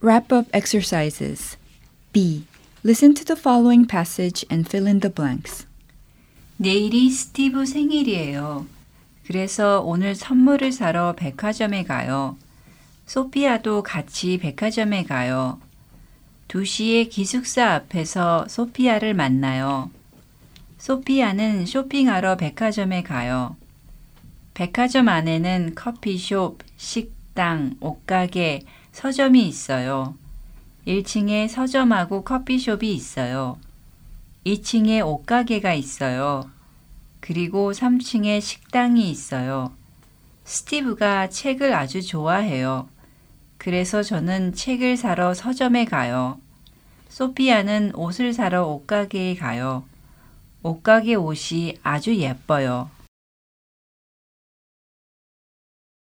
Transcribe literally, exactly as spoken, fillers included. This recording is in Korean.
Wrap-up exercises. B. Listen to the following passage and fill in the blanks. 내일이 스티브 생일이에요. 그래서 오늘 선물을 사러 백화점에 가요. 소피아도 같이 백화점에 가요. 두 시에 기숙사 앞에서 소피아를 만나요. 소피아는 쇼핑하러 백화점에 가요. 백화점 안에는 커피숍, 식당, 옷가게, 서점이 있어요. 일 층에 서점하고 커피숍이 있어요. 이 층에 옷가게가 있어요. 그리고 삼 층에 식당이 있어요. 스티브가 책을 아주 좋아해요. 그래서 저는 책을 사러 서점에 가요. 소피아는 옷을 사러 옷가게에 가요. 옷가게 옷이 아주 예뻐요.